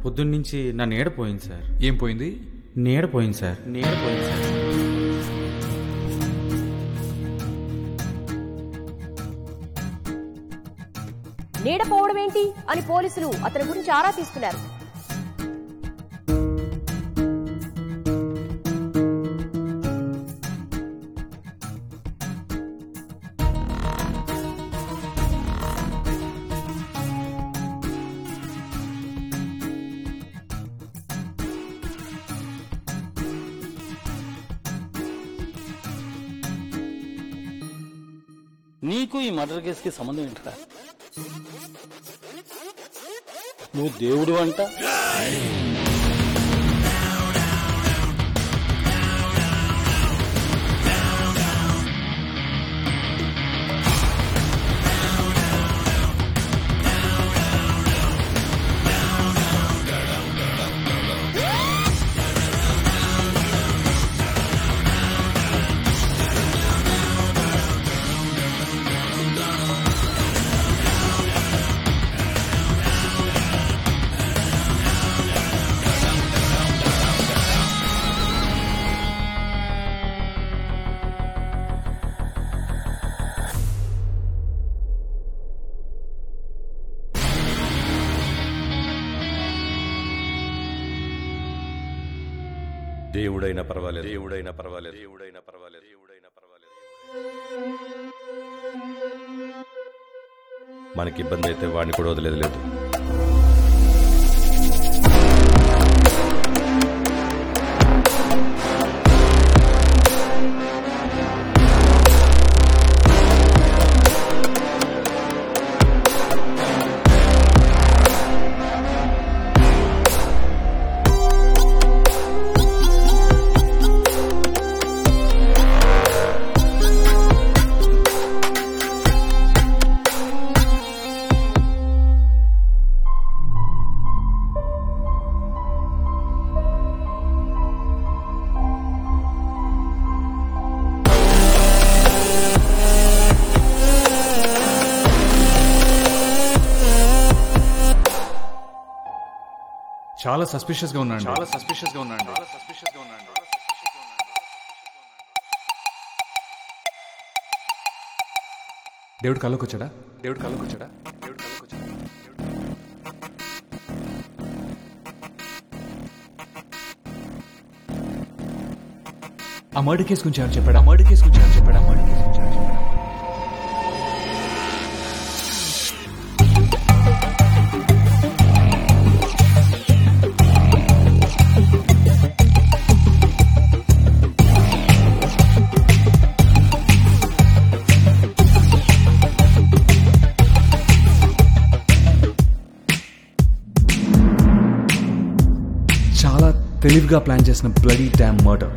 పొద్దున్నుంచి నా నీడ పోయింది సార్. ఏం పోయింది? నీడ పోయింది సార్. నీడ పోయింది సార్. నీడ పోవడం ఏంటి అని పోలీసులు అతని గురించి ఆరా తీస్తున్నారు. నీకు ఈ మర్డర్ కేసుకి సంబంధం ఏంటరా? నువ్వు దేవుడు అంట. దేవుడైనా పర్వాలేదు, దేవుడైనా పర్వాలేదు, దేవుడైనా పర్వాలేదు, దేవుడైనా పర్వాలేదు. మనకి ఇబ్బంది అయితే వాడిని కూడా వదిలేదు లేదు. చాలా సస్పిషియస్ గా ఉన్నాడు. దేవుడు కళ్ళకి వచ్చాడా? ఆ మర్డర్ కేసు గురించి ఏమైనా చెప్పాడా? చాలా తెలివిగా ప్లాన్ చేసిన బ్లడీ డ్యామ్ మర్డర్.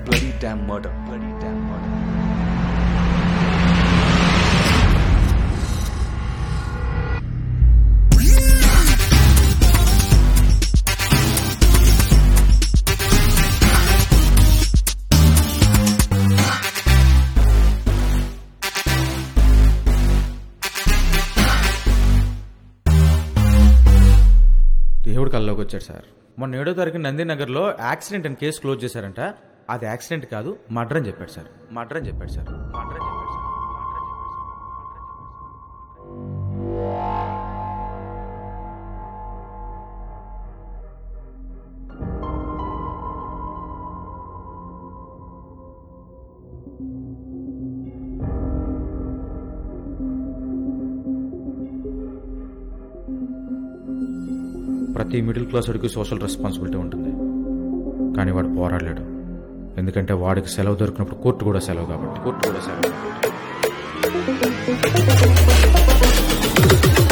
దేవుడు కల్లోకి వచ్చాడు సార్. మొన్న 7వ తారీఖు నందినగర్లో యాక్సిడెంట్ అని కేసు క్లోజ్ చేశారంట. అది యాక్సిడెంట్ కాదు, మర్డర్ అని చెప్పాడు సార్. ప్రతి మిడిల్ క్లాస్ వాడికి సోషల్ రెస్పాన్సిబిలిటీ ఉంటుంది, కానీ వాడు పోరాడలేడు. ఎందుకంటే వాడికి సెలవు దొరికినప్పుడు కోర్టు కూడా సెలవు కాబట్టి.